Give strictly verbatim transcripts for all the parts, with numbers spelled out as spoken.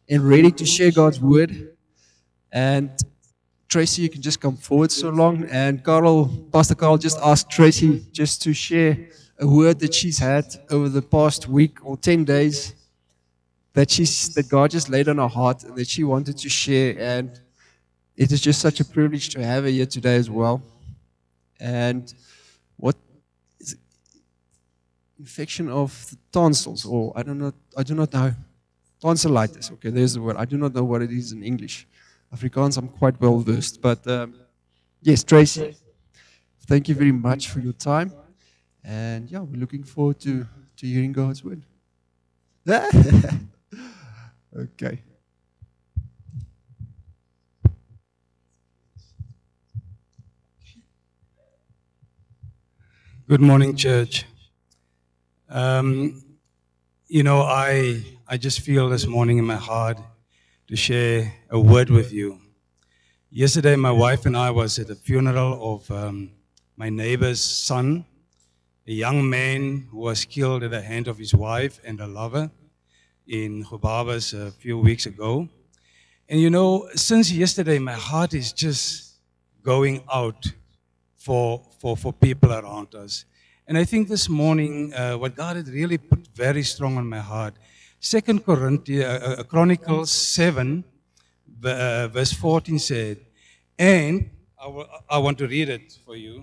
and ready to share God's word. And Tracy, you can just come forward so long. And Carl, Pastor Carl just asked Tracy just to share a word that she's had over the past week or ten days that she's that God just laid on her heart and that she wanted to share. And it is just such a privilege to have her here today as well. And what is it? Infection of the tonsils, or I don't know, I do not know. Tonsillitis. Okay, there's the word. I do not know what it is in English. Afrikaans, I'm quite well versed. But um, yes, Tracy, thank you very much for your time. And yeah, we're looking forward to, to hearing God's word. Okay. Good morning, church. Um, you know, I I just feel this morning in my heart to share a word with you. Yesterday, my wife and I was at the funeral of um, my neighbor's son, a young man who was killed at the hand of his wife and a lover in Gobabas a few weeks ago. And you know, since yesterday, my heart is just going out for, for, for people around us. And I think this morning, uh, what God had really put very strong on my heart, Second Corinthians, uh, uh, Chronicles seven, uh, verse fourteen said, and I, w- I want to read it for you.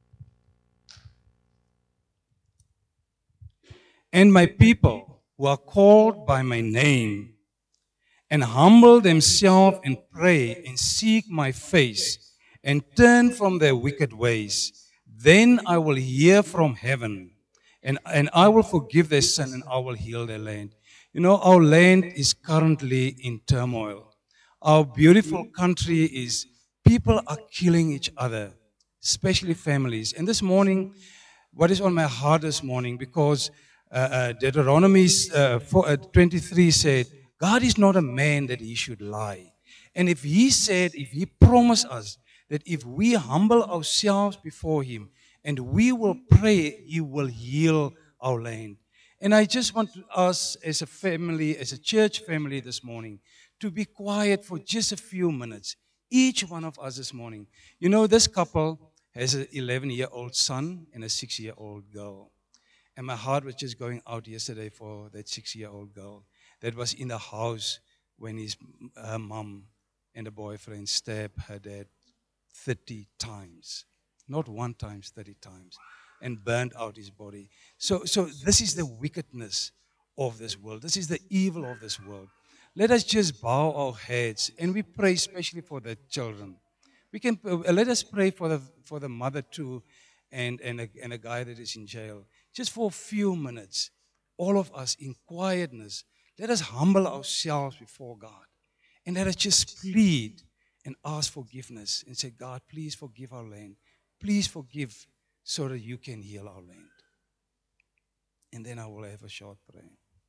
And my people who are called by my name and humble themselves and pray and seek my face and turn from their wicked ways, then I will hear from heaven and, and I will forgive their sin and I will heal their land. You know, our land is currently in turmoil. Our beautiful country is, people are killing each other, especially families. And this morning, what is on my heart this morning, because uh, uh, Deuteronomy uh, four, uh, twenty-three said, God is not a man that he should lie. And if he said, if he promised us that if we humble ourselves before him and we will pray, he will heal our land. And I just want us as a family, as a church family this morning, to be quiet for just a few minutes. Each one of us this morning. You know, this couple has an eleven-year-old son and a six-year-old girl. And my heart was just going out yesterday for that six-year-old girl that was in the house when his her mom and the boyfriend stabbed her dad thirty times. Not one times, thirty times. And burned out his body. So, so this is the wickedness of this world. This is the evil of this world. Let us just bow our heads and we pray especially for the children. We can uh, let us pray for the for the mother too, and and a, and a guy that is in jail. Just for a few minutes, all of us in quietness, let us humble ourselves before God, and let us just plead and ask forgiveness and say, God, please forgive our land. Please forgive so that you can heal our land. And then I will have a short prayer.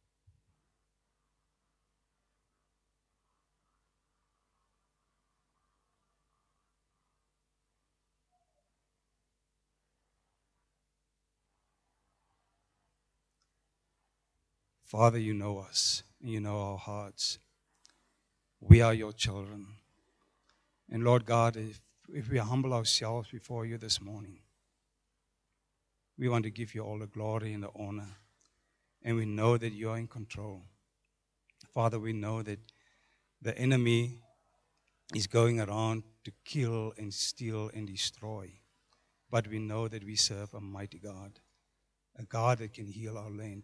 Father, you know us, and you know our hearts. We are your children. And Lord God, if, if we humble ourselves before you this morning, we want to give you all the glory and the honor. And we know that you are in control. Father, we know that the enemy is going around to kill and steal and destroy. But we know that we serve a mighty God, a God that can heal our land.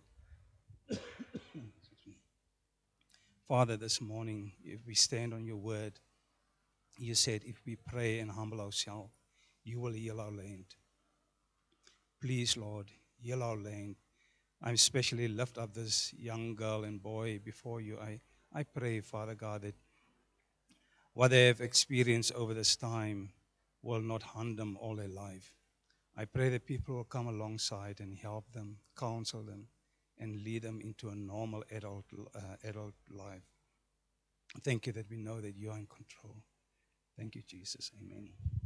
Father, this morning, if we stand on your word, you said if we pray and humble ourselves, you will heal our land. Please, Lord, heal our land. I especially lift up this young girl and boy before you. I, I pray, Father God, that what they have experienced over this time will not harm them all their life. I pray that people will come alongside and help them, counsel them, and lead them into a normal adult, uh, adult life. Thank you that we know that you are in control. Thank you, Jesus. Amen.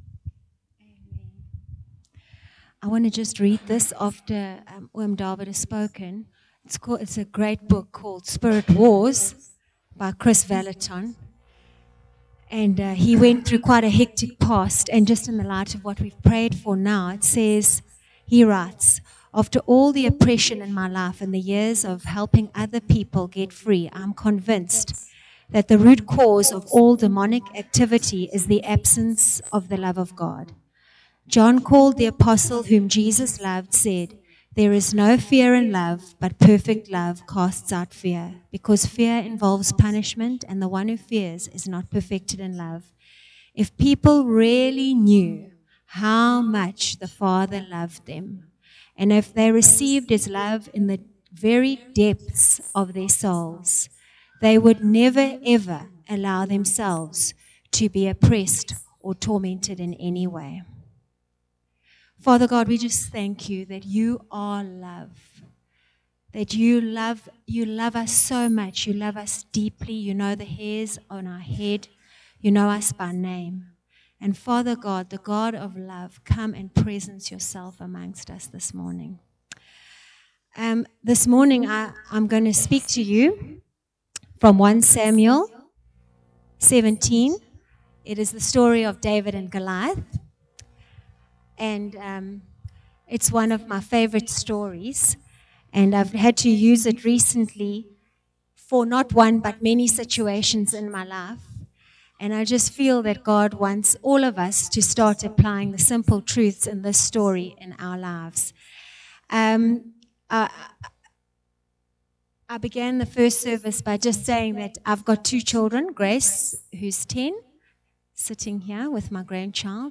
I want to just read this after um, Oom David has spoken. It's called, it's a great book called Spirit Wars. by Chris Vallotton. And uh, he went through quite a hectic past. And just in the light of what we've prayed for now, it says, he writes, after all the oppression in my life and the years of helping other people get free, I'm convinced that the root cause of all demonic activity is the absence of the love of God. John called the apostle whom Jesus loved, said, there is no fear in love, but perfect love casts out fear, because fear involves punishment, and the one who fears is not perfected in love. If people really knew how much the Father loved them, and if they received his love in the very depths of their souls, they would never, ever allow themselves to be oppressed or tormented in any way. Father God, we just thank you that you are love, that you love, you love us so much. You love us deeply. You know the hairs on our head. You know us by name. And Father God, the God of love, come and presence yourself amongst us this morning. Um, this morning, I, I'm going to speak to you from First Samuel seventeen. It is the story of David and Goliath. And um, it's one of my favorite stories. And I've had to use it recently for not one, but many situations in my life. And I just feel that God wants all of us to start applying the simple truths in this story in our lives. Um, I, I began the first service by just saying that I've got two children, Grace, who's ten, sitting here with my grandchild,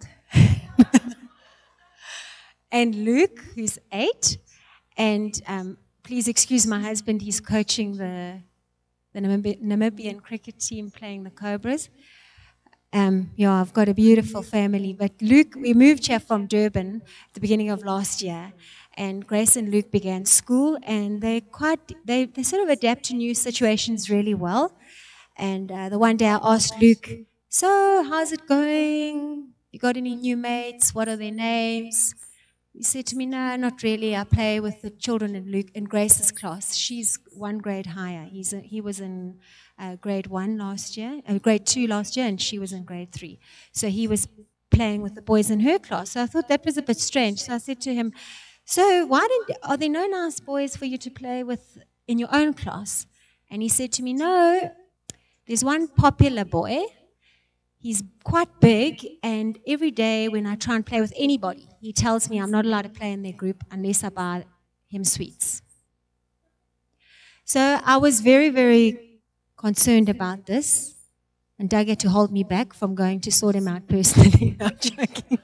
and Luke, who's eight. And um, please excuse my husband, he's coaching the, the Namib- Namibian cricket team playing the Cobras. Um, yeah, I've got a beautiful family. But Luke, we moved here from Durban at the beginning of last year. And Grace and Luke began school, and they quite they, they sort of adapt to new situations really well. And uh, the one day I asked Luke, so how's it going? You got any new mates? What are their names? He said to me, no, not really. I play with the children in Luke in Grace's class. She's one grade higher. He's a, he was in uh, grade one last year, uh, grade two last year, and she was in grade three. So he was playing with the boys in her class. So I thought that was a bit strange. So I said to him, so why didn't, are there no nice boys for you to play with in your own class? And he said to me, no, there's one popular boy. He's quite big, and every day when I try and play with anybody, he tells me I'm not allowed to play in their group unless I buy him sweets. So I was very, very concerned about this, and Doug had to hold me back from going to sort him out personally. I'm joking.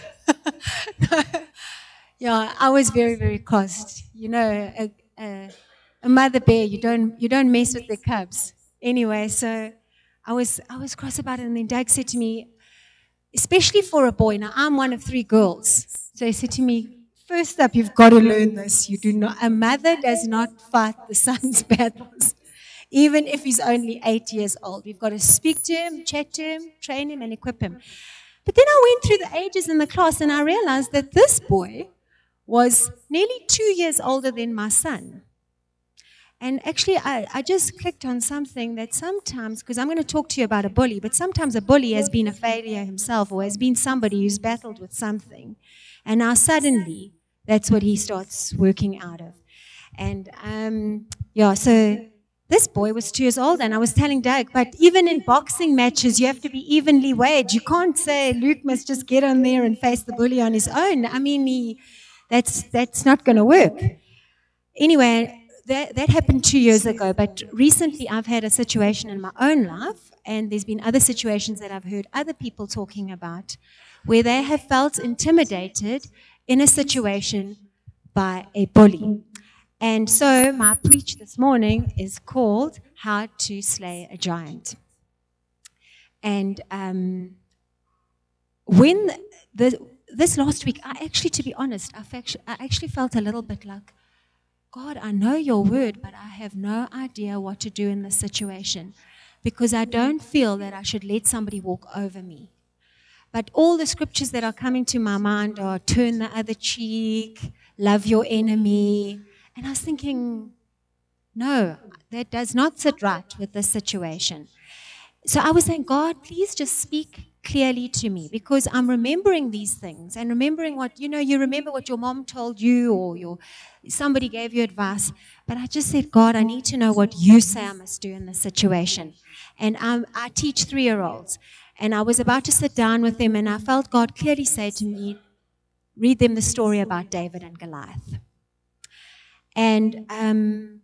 Yeah, I was very, very crossed. You know, a, a, a mother bear, you don't you don't mess with the cubs. Anyway, so I was I was cross about it, and then Doug said to me, especially for a boy. Now I'm one of three girls, so he said to me, first up, you've got to learn this. You do not. A mother does not fight the son's battles, even if he's only eight years old. We've got to speak to him, chat to him, train him, and equip him. But then I went through the ages in the class, and I realized that this boy was nearly two years older than my son. And actually, I, I just clicked on something that sometimes, because I'm going to talk to you about a bully, but sometimes a bully has been a failure himself or has been somebody who's battled with something. And now suddenly, that's what he starts working out of. And um, yeah, so this boy was two years old, and I was telling Doug, but even in boxing matches, you have to be evenly weighed. You can't say Luke must just get on there and face the bully on his own. I mean, he... That's that's not going to work. Anyway, that, that happened two years ago, but recently I've had a situation in my own life, and there's been other situations that I've heard other people talking about where they have felt intimidated in a situation by a bully. And so my preach this morning is called How to Slay a Giant. And um, when the... This last week, I actually, to be honest, I actually, I actually felt a little bit like, God, I know your word, but I have no idea what to do in this situation because I don't feel that I should let somebody walk over me. But all the scriptures that are coming to my mind are turn the other cheek, love your enemy. And I was thinking, no, that does not sit right with this situation. So I was saying, God, please just speak clearly to me, because I'm remembering these things and remembering what, you know, you remember what your mom told you, or your somebody gave you advice. But I just said, God, I need to know what you say I must do in this situation. And um, I teach three-year-olds. And I was about to sit down with them, and I felt God clearly say to me, read them the story about David and Goliath. And um,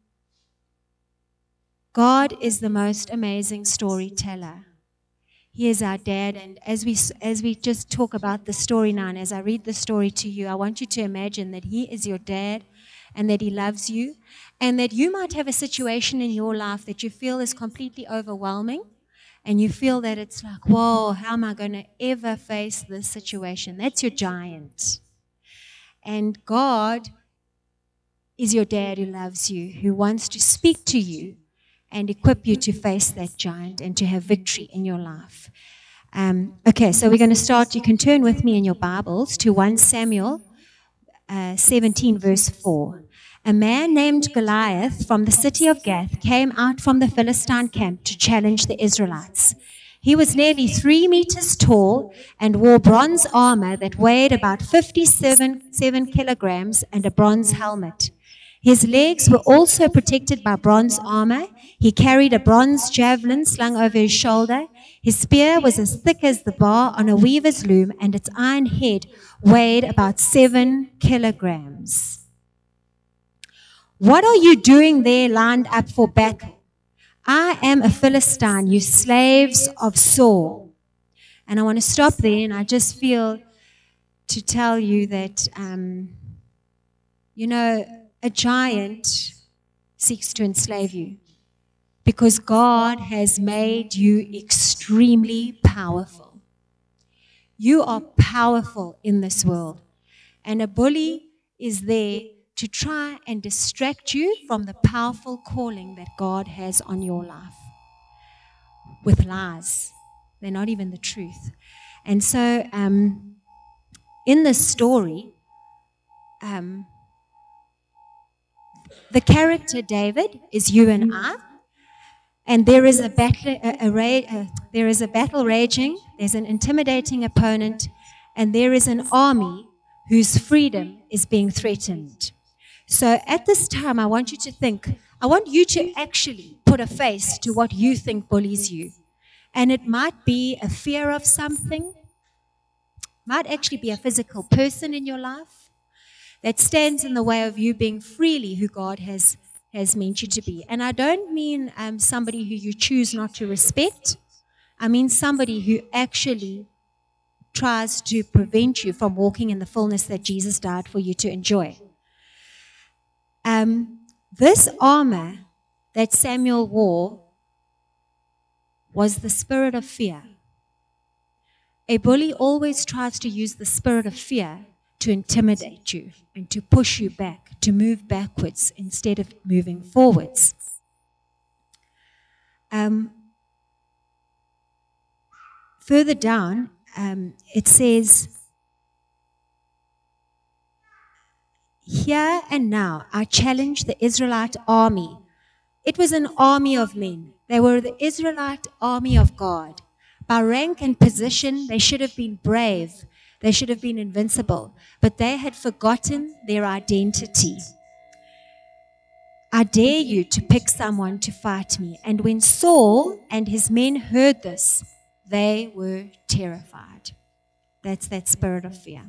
God is the most amazing storyteller. He is our dad, and as we as we just talk about the story now, and as I read the story to you, I want you to imagine that he is your dad, and that he loves you, and that you might have a situation in your life that you feel is completely overwhelming, and you feel that it's like, whoa, how am I going to ever face this situation? That's your giant. And God is your dad who loves you, who wants to speak to you and equip you to face that giant and to have victory in your life. Um, okay, so we're going to start. You can turn with me in your Bibles to First Samuel uh, seventeen, verse four. A man named Goliath from the city of Gath came out from the Philistine camp to challenge the Israelites. He was nearly three meters tall and wore bronze armor that weighed about fifty-seven seven kilograms and a bronze helmet. His legs were also protected by bronze armor. He carried a bronze javelin slung over his shoulder. His spear was as thick as the bar on a weaver's loom, and its iron head weighed about seven kilograms. What are you doing there lined up for battle? I am a Philistine, you slaves of Saul. And I want to stop there, and I just feel to tell you that, um, you know, a giant seeks to enslave you because God has made you extremely powerful. You are powerful in this world, and a bully is there to try and distract you from the powerful calling that God has on your life with lies. They're not even the truth. And so um, in this story, um, the character David is you and I, and there is a battle. A, a, a, there is a battle raging. There's an intimidating opponent, and there is an army whose freedom is being threatened. So at this time, I want you to think. I want you to actually put a face to what you think bullies you, and it might be a fear of something. Might actually be a physical person in your life that stands in the way of you being freely who God has, has meant you to be. And I don't mean um, somebody who you choose not to respect. I mean somebody who actually tries to prevent you from walking in the fullness that Jesus died for you to enjoy. Um, this armor that Samuel wore was the spirit of fear. A bully always tries to use the spirit of fear to intimidate you and to push you back, to move backwards instead of moving forwards. Um, further down, um, it says, here and now I challenge the Israelite army. It was an army of men. They were the Israelite army of God. By rank and position, they should have been brave. They should have been invincible. But they had forgotten their identity. I dare you to pick someone to fight me. And when Saul and his men heard this, they were terrified. That's that spirit of fear.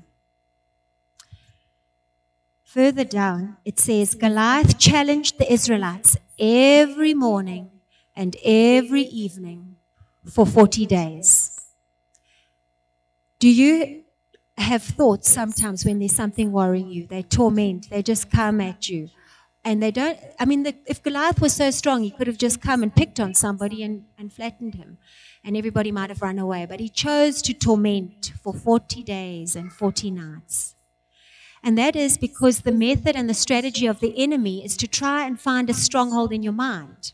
Further down, it says, Goliath challenged the Israelites every morning and every evening for forty days. Do you have thoughts sometimes when there's something worrying you? They torment, they just come at you. And they don't, I mean, the, if Goliath was so strong, he could have just come and picked on somebody and, and flattened him. And everybody might have run away. But he chose to torment for forty days and forty nights. And that is because the method and the strategy of the enemy is to try and find a stronghold in your mind.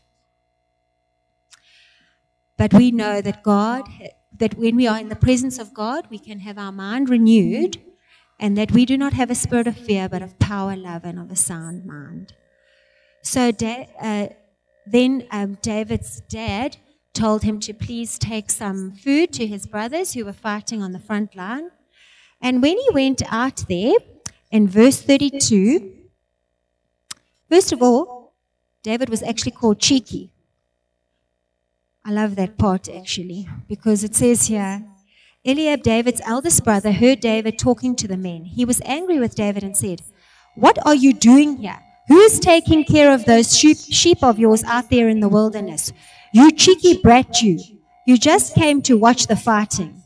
But we know that God, that when we are in the presence of God, we can have our mind renewed, and that we do not have a spirit of fear, but of power, love, and of a sound mind. So da- uh, then um, David's dad told him to please take some food to his brothers who were fighting on the front line. And when he went out there, in verse thirty-two, first of all, David was actually called cheeky. I love that part actually, because it says here, Eliab, David's eldest brother, heard David talking to the men. He was angry with David and said, "What are you doing here? Who is taking care of those sheep, sheep of yours out there in the wilderness? You cheeky brat, you. You just came to watch the fighting."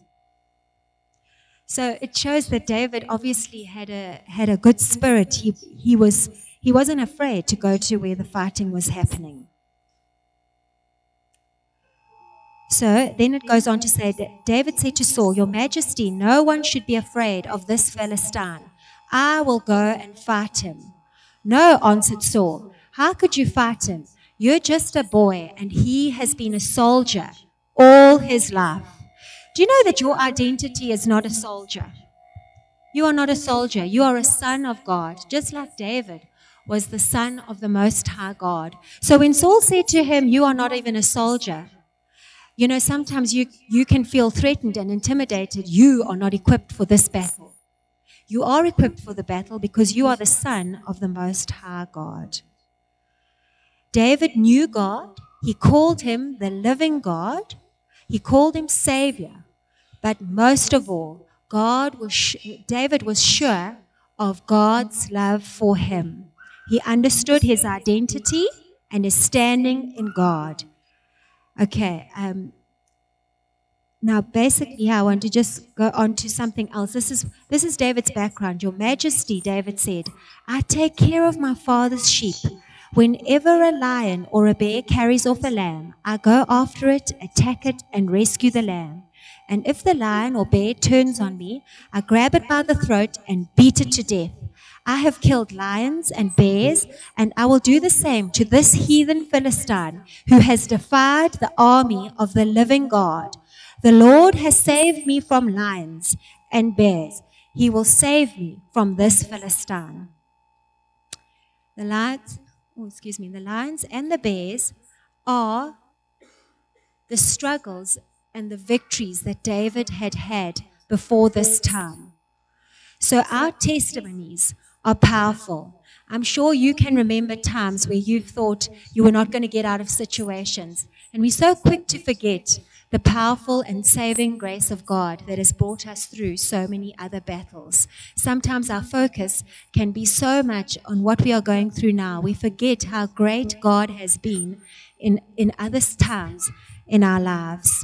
So it shows that David obviously had a had a good spirit. He he was he wasn't afraid to go to where the fighting was happening. So then it goes on to say that David said to Saul, "Your Majesty, no one should be afraid of this Philistine. I will go and fight him." "No," answered Saul. "How could you fight him? You're just a boy, and he has been a soldier all his life." Do you know that your identity is not a soldier? You are not a soldier. You are a son of God, just like David was the son of the Most High God. So when Saul said to him, "You are not even a soldier," you know, sometimes you, you can feel threatened and intimidated. You are not equipped for this battle. You are equipped for the battle because you are the son of the Most High God. David knew God. He called him the living God. He called him Savior. But most of all, God was David was sure of God's love for him. He understood his identity and his standing in God. Okay, um, now basically I want to just go on to something else. This is this is David's background. "Your Majesty," David said, "I take care of my father's sheep. Whenever a lion or a bear carries off a lamb, I go after it, attack it, and rescue the lamb. And if the lion or bear turns on me, I grab it by the throat and beat it to death. I have killed lions and bears, and I will do the same to this heathen Philistine who has defied the army of the living God. The Lord has saved me from lions and bears. He will save me from this Philistine." The lions, oh, excuse me, the lions and the bears are the struggles and the victories that David had had before this time. So our testimonies are powerful. I'm sure you can remember times where you've thought you were not going to get out of situations. And we're so quick to forget the powerful and saving grace of God that has brought us through so many other battles. Sometimes our focus can be so much on what we are going through now. We forget how great God has been in, in other times in our lives.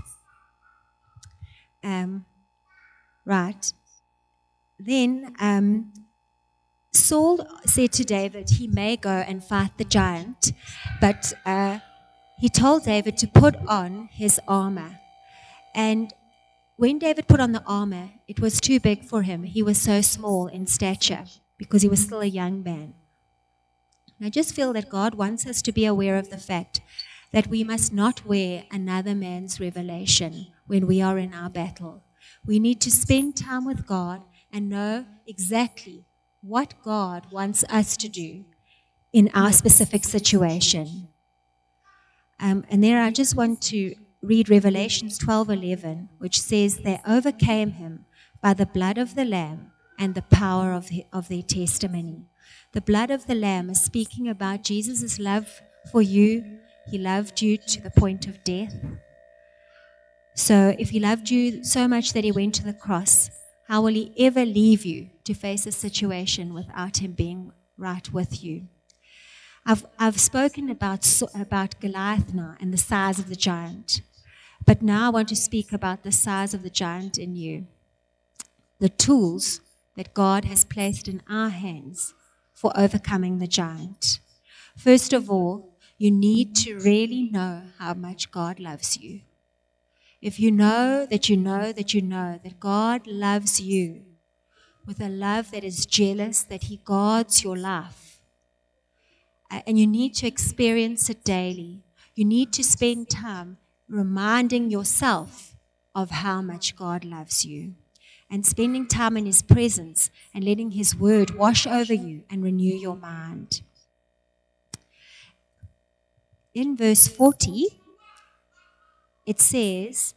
Um, right. Then um, Saul said to David he may go and fight the giant, but uh, he told David to put on his armor. And when David put on the armor, it was too big for him. He was so small in stature because he was still a young man. And I just feel that God wants us to be aware of the fact that we must not wear another man's revelation when we are in our battle. We need to spend time with God and know exactly what God wants us to do in our specific situation. Um, and there I just want to read Revelations twelve eleven, which says, "They overcame him by the blood of the Lamb and the power of, the, of their testimony." The blood of the Lamb is speaking about Jesus' love for you. He loved you to the point of death. So if he loved you so much that he went to the cross, how will he ever leave you to face a situation without him being right with you? I've, I've spoken about, about Goliath now and the size of the giant. But now I want to speak about the size of the giant in you. The tools that God has placed in our hands for overcoming the giant. First of all, you need to really know how much God loves you. If you know that you know that you know that God loves you with a love that is jealous, that he guards your life, and you need to experience it daily. You need to spend time reminding yourself of how much God loves you and spending time in his presence and letting his word wash over you and renew your mind. in verse forty, it says,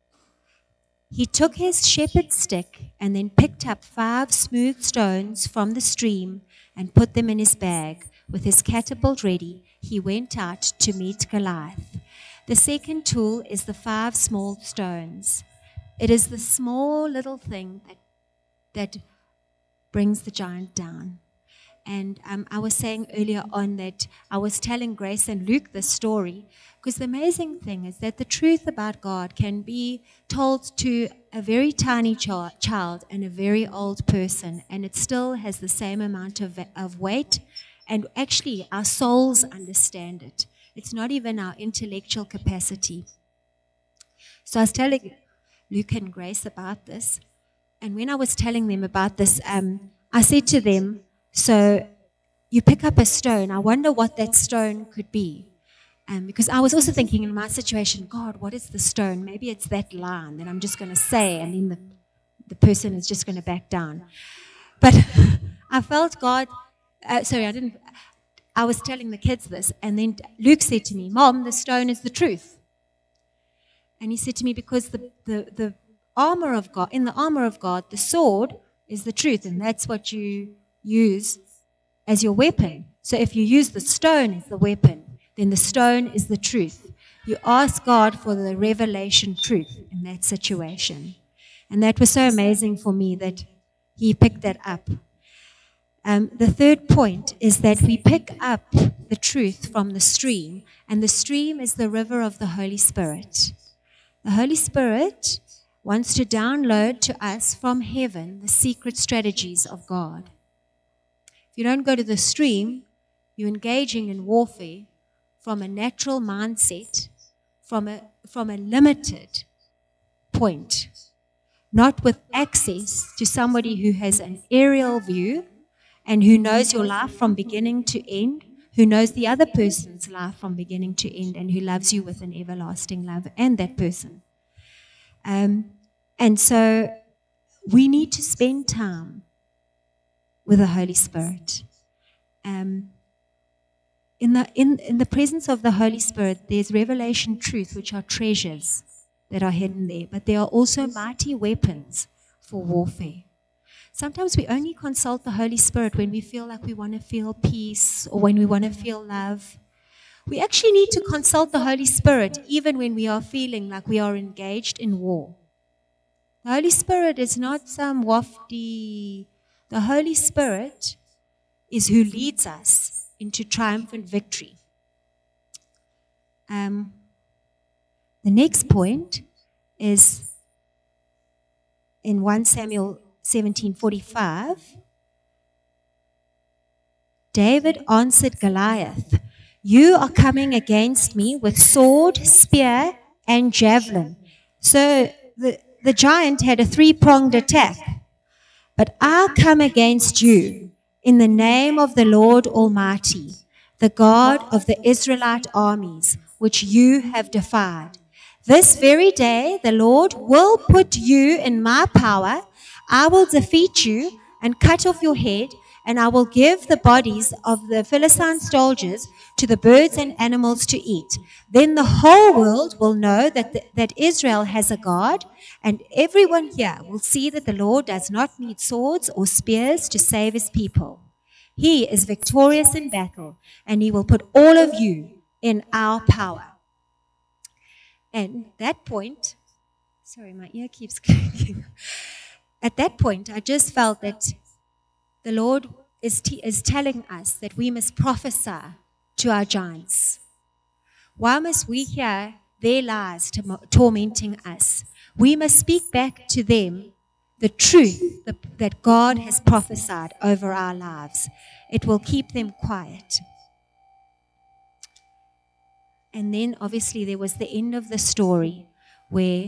he took his shepherd's stick and then picked up five smooth stones from the stream and put them in his bag. With his catapult ready, he went out to meet Goliath. The second tool is the five small stones. It is the small little thing that, that brings the giant down. And um, I was saying earlier on that I was telling Grace and Luke this story because the amazing thing is that the truth about God can be told to a very tiny ch- child and a very old person, and it still has the same amount of, of weight, and actually our souls understand it. It's not even our intellectual capacity. So I was telling Luke and Grace about this, and when I was telling them about this, um, I said to them, so you pick up a stone. I wonder what that stone could be. Um, because I was also thinking in my situation, God, what is the stone? Maybe it's that line that I'm just going to say, and then the, the person is just going to back down. But I felt God, uh, sorry, I didn't, I was telling the kids this, and then Luke said to me, Mom, the stone is the truth. And he said to me, because the, the, the armor of God, in the armor of God, the sword is the truth, and that's what you use as your weapon. So if you use the stone as the weapon, then the stone is the truth. You ask God for the revelation truth in that situation. And that was so amazing for me that he picked that up. Um, the third point is that we pick up the truth from the stream, and the stream is the river of the Holy Spirit. The Holy Spirit wants to download to us from heaven the secret strategies of God. If you don't go to the stream, you're engaging in warfare from a natural mindset, from a, from a limited point, not with access to somebody who has an aerial view and who knows your life from beginning to end, who knows the other person's life from beginning to end, and who loves you with an everlasting love and that person. Um, and so we need to spend time with the Holy Spirit. Um, in the in, in the presence of the Holy Spirit, there's revelation truth, which are treasures that are hidden there, but there are also mighty weapons for warfare. Sometimes we only consult the Holy Spirit when we feel like we want to feel peace or when we want to feel love. We actually need to consult the Holy Spirit even when we are feeling like we are engaged in war. The Holy Spirit is not some wafty. The Holy Spirit is who leads us into triumphant victory. Um, the next point is in First Samuel seventeen forty-five. David answered Goliath, "You are coming against me with sword, spear, and javelin." So the, the giant had a three-pronged attack. "But I come against you in the name of the Lord Almighty, the God of the Israelite armies, which you have defied. This very day the Lord will put you in my power. I will defeat you and cut off your head, and I will give the bodies of the Philistine soldiers to the birds and animals to eat. Then the whole world will know that, the, that Israel has a God, and everyone here will see that the Lord does not need swords or spears to save his people. He is victorious in battle, and he will put all of you in our power." And that point, sorry, my ear keeps clicking. At that point, I just felt that the Lord is, t- is telling us that we must prophesy to our giants. Why must we hear their lies to- tormenting us? We must speak back to them the truth that, that God has prophesied over our lives. It will keep them quiet. And then obviously there was the end of the story where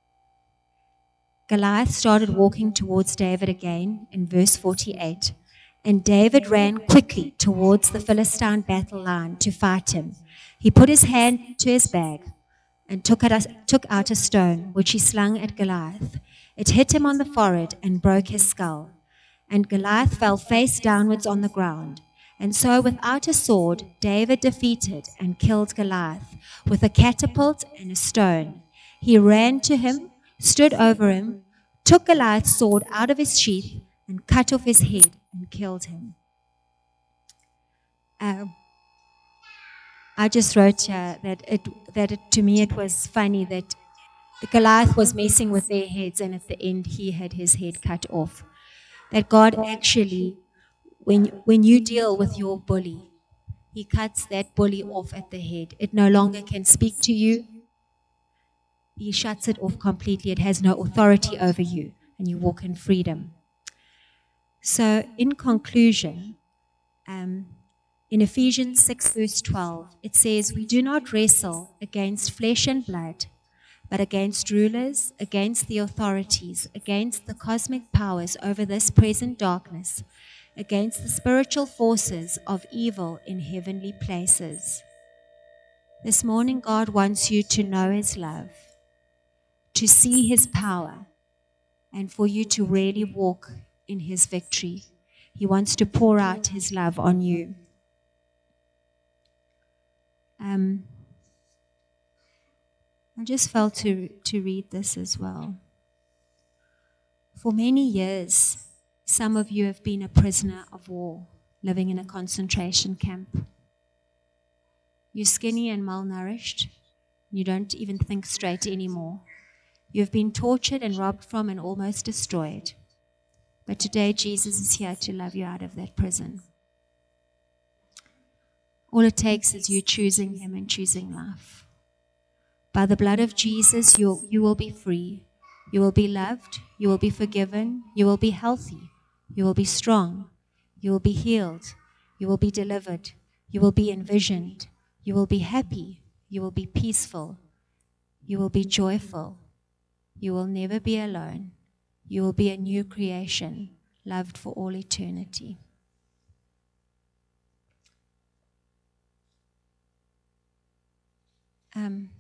Goliath started walking towards David again in verse forty-eight. And David ran quickly towards the Philistine battle line to fight him. He put his hand to his bag and took out, a, took out a stone, which he slung at Goliath. It hit him on the forehead and broke his skull. And Goliath fell face downwards on the ground. And so, without a sword, David defeated and killed Goliath with a catapult and a stone. He ran to him, stood over him, took Goliath's sword out of his sheath, and cut off his head and killed him. Um, I just wrote uh, that it that it, to me it was funny that the Goliath was messing with their heads, and at the end he had his head cut off. That God actually, when when you deal with your bully, He cuts that bully off at the head. It no longer can speak to you. He shuts it off completely. It has no authority over you, and you walk in freedom. So, in conclusion, um, in Ephesians six, verse twelve, it says, "We do not wrestle against flesh and blood, but against rulers, against the authorities, against the cosmic powers over this present darkness, against the spiritual forces of evil in heavenly places." This morning, God wants you to know His love, to see His power, and for you to really walk in His victory. He wants to pour out His love on you. Um, I just felt to, to read this as well. For many years, some of you have been a prisoner of war, living in a concentration camp. You're skinny and malnourished. You don't even think straight anymore. You've been tortured and robbed from and almost destroyed. But today, Jesus is here to love you out of that prison. All it takes is you choosing Him and choosing life. By the blood of Jesus, you you will be free. You will be loved. You will be forgiven. You will be healthy. You will be strong. You will be healed. You will be delivered. You will be envisioned. You will be happy. You will be peaceful. You will be joyful. You will never be alone. You will be a new creation, loved for all eternity. Um,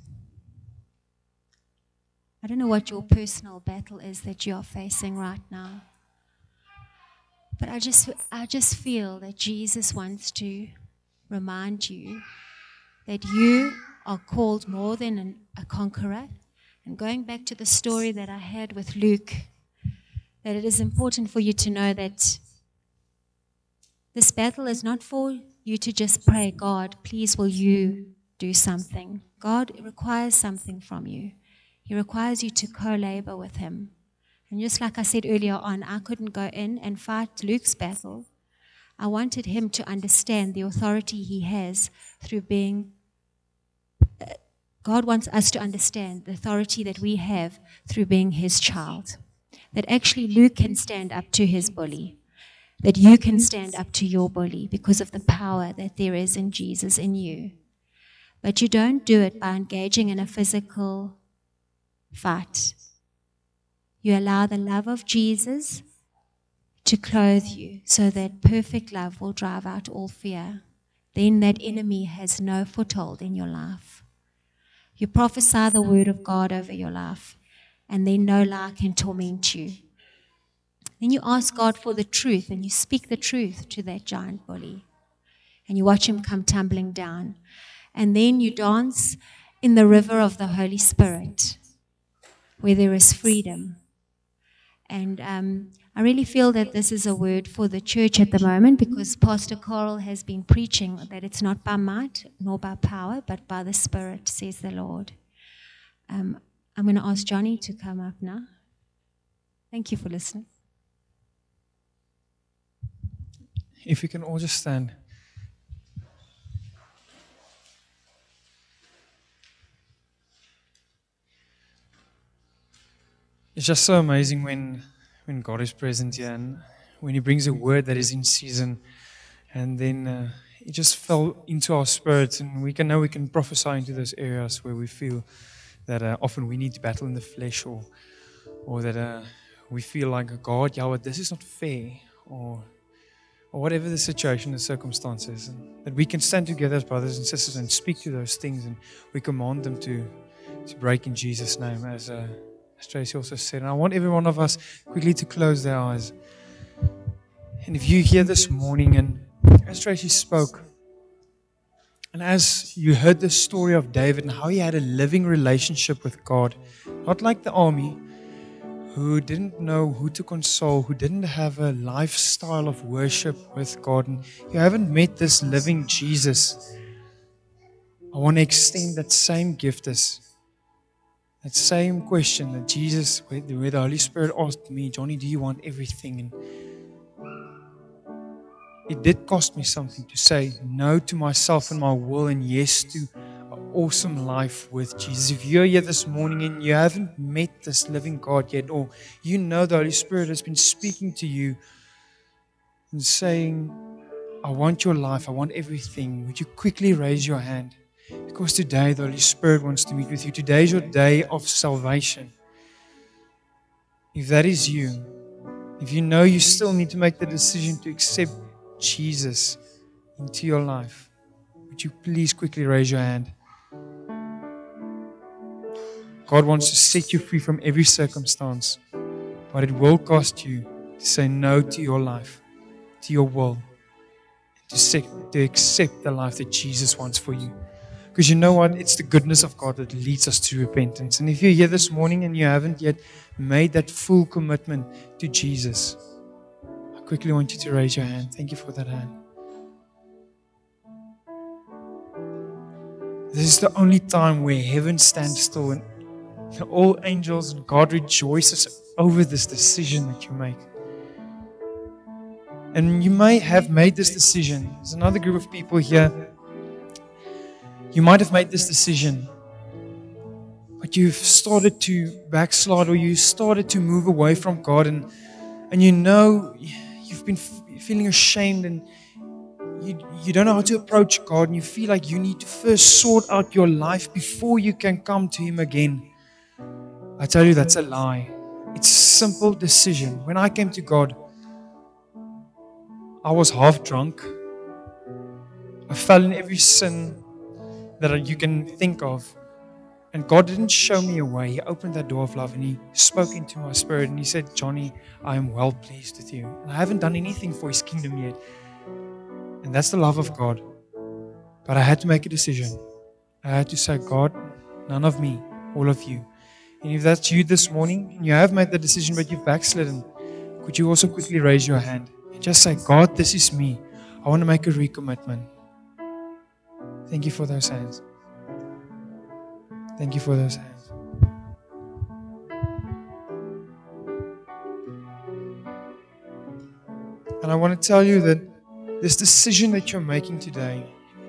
I don't know what your personal battle is that you are facing right now. But I just, I just feel that Jesus wants to remind you that you are called more than an, a conqueror. And going back to the story that I had with Luke, that it is important for you to know that this battle is not for you to just pray, "God, please will you do something." God requires something from you. He requires you to co-labor with Him. And just like I said earlier on, I couldn't go in and fight Luke's battle. I wanted him to understand the authority he has through being, uh, God wants us to understand the authority that we have through being His child. That actually Luke can stand up to his bully. That you can stand up to your bully because of the power that there is in Jesus in you. But you don't do it by engaging in a physical fight. You allow the love of Jesus to clothe you so that perfect love will drive out all fear. Then that enemy has no foothold in your life. You prophesy the word of God over your life, and then no lie can torment you. Then you ask God for the truth, and you speak the truth to that giant bully, and you watch him come tumbling down. And then you dance in the river of the Holy Spirit, where there is freedom. And um, I really feel that this is a word for the church at the moment, because Pastor Carl has been preaching that it's not by might nor by power, but by the Spirit, says the Lord. Um, I'm going to ask Johnny to come up now. Thank you for listening. If we can all just stand. It's just so amazing when, when God is present here and when He brings a word that is in season, and then uh, it just fell into our spirits, and we can now we can prophesy into those areas where we feel that uh, often we need to battle in the flesh, or or that uh, we feel like, God, Yahweh, this is not fair, or or whatever the situation, the circumstances, and that we can stand together as brothers and sisters and speak to those things, and we command them to to break in Jesus' name, as uh, as Tracy also said. And I want every one of us quickly to close their eyes. And if you're here this morning and, as Tracy spoke, and as you heard the story of David and how he had a living relationship with God, not like the army, who didn't know who to console, who didn't have a lifestyle of worship with God, and you haven't met this living Jesus, I want to extend that same gift, as that same question that Jesus, where the, where the Holy Spirit asked me, Johnny, do you want everything? And it did cost me something to say no to myself and my will and yes to an awesome life with Jesus. If you're here this morning and you haven't met this living God yet, or you know the Holy Spirit has been speaking to you and saying, I want your life, I want everything, would you quickly raise your hand? Because today the Holy Spirit wants to meet with you. Today is your day of salvation. If that is you, if you know you still need to make the decision to accept Jesus into your life, would you please quickly raise your hand? God wants to set you free from every circumstance, but it will cost you to say no to your life, to your will, to, set, to accept the life that Jesus wants for you. Because you know what? It's the goodness of God that leads us to repentance. And if you're here this morning and you haven't yet made that full commitment to Jesus, I quickly want you to raise your hand. Thank you for that hand. This is the only time where heaven stands still and all angels and God rejoices over this decision that you make. And you may have made this decision. There's another group of people here. You might have made this decision, but you've started to backslide, or you started to move away from God, and and you know you've been f- feeling ashamed, and you you don't know how to approach God, and you feel like you need to first sort out your life before you can come to Him again. I tell you, that's a lie. It's a simple decision. When I came to God, I was half drunk. I fell in every sin that you can think of. And God didn't show me a way. He opened that door of love and He spoke into my spirit and He said, Johnny, I am well pleased with you. And I haven't done anything for His kingdom yet. And that's the love of God. But I had to make a decision. I had to say, God, none of me, all of you. And if that's you this morning, and you have made the decision but you've backslidden, could you also quickly raise your hand and just say, God, this is me. I want to make a recommitment. Thank you for those hands. Thank you for those hands. And I want to tell you that this decision that you're making today,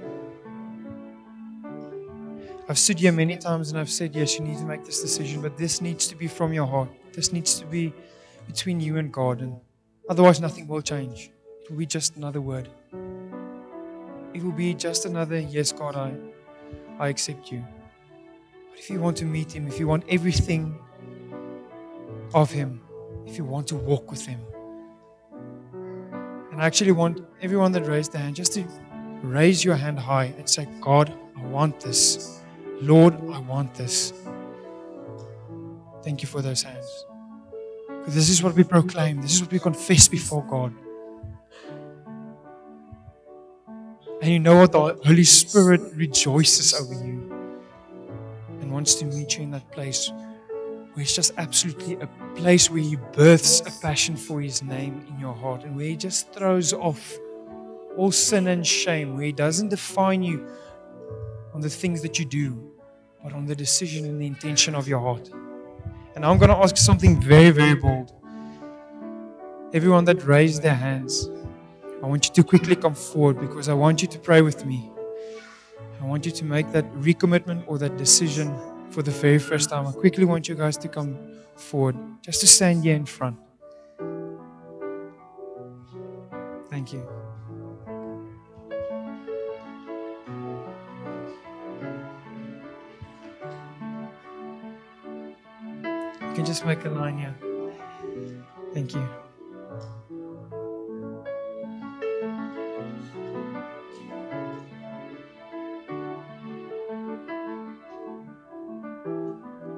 I've stood here many times and I've said, yes, you need to make this decision, but this needs to be from your heart. This needs to be between you and God. And otherwise, nothing will change. It will be just another word. It will be just another, yes, God, I, I accept you. But if you want to meet Him, if you want everything of Him, if you want to walk with Him, and I actually want everyone that raised their hand just to raise your hand high and say, God, I want this. Lord, I want this. Thank you for those hands. Because this is what we proclaim. This is what we confess before God. And you know what? The Holy Spirit rejoices over you and wants to meet you in that place where it's just absolutely a place where He births a passion for His name in your heart, and where He just throws off all sin and shame, where He doesn't define you on the things that you do, but on the decision and the intention of your heart. And I'm going to ask something very, very bold. Everyone that raised their hands, I want you to quickly come forward, because I want you to pray with me. I want you to make that recommitment or that decision for the very first time. I quickly want you guys to come forward, just to stand here in front. Thank you. You can just make a line here. Thank you.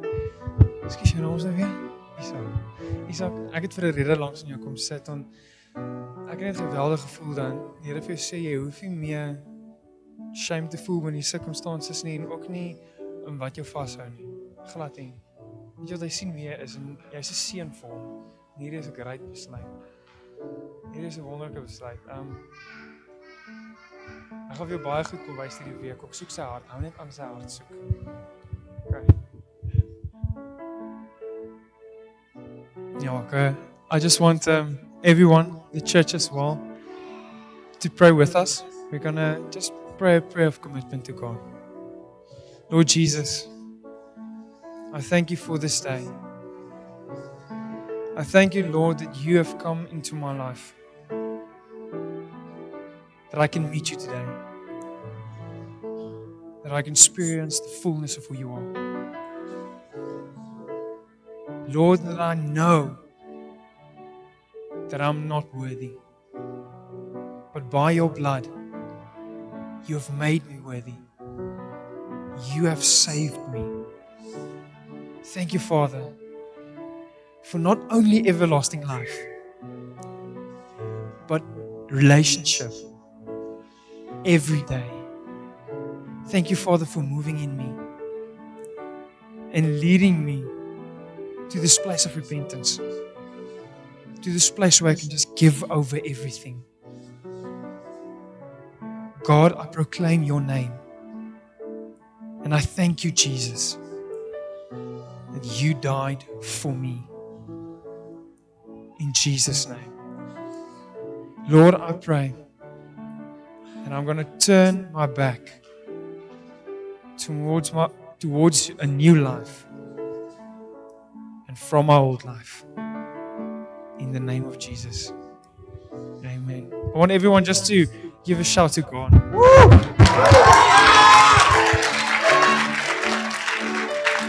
Ekskuus, jou naam is nou weer? Isak. Isak, ek het vir 'n rede langs in jou kom sit, want Ek het net 'n geweldige gevoel dan. Die Here vir jou sê jy hoef nie meer shame te voel in die circumstances nie en ook nie in wat jou vashou nie. Glad nie. Weet jy wat hy sien wie jy is en jy's 'n seun vir hom. En hierdie is 'n great besluit. Hierdie is 'n wonderlike besluit. Um Ek gaan vir jou baie goed kom wys hierdie week. Ek soek sy hart. Hou net aan sy hart soek. Okay. Ja, okay. I just want um, everyone, the church as well, to pray with us. We're going to just pray a prayer of commitment to God. Lord Jesus, I thank you for this day. I thank you, Lord, that you have come into my life. That I can meet you today. That I can experience the fullness of who you are. Lord, that I know that I'm not worthy. But by your blood, you have made me worthy. You have saved me. Thank you, Father, for not only everlasting life, but relationship every day. Thank you, Father, for moving in me and leading me to this place of repentance, to this place where I can just give over everything. God, I proclaim your name. And I thank you, Jesus, that you died for me. In Jesus' name. Lord, I pray, and I'm going to turn my back towards my towards a new life and from my old life. In the name of Jesus. Amen. I want everyone just to give a shout to God. Woo!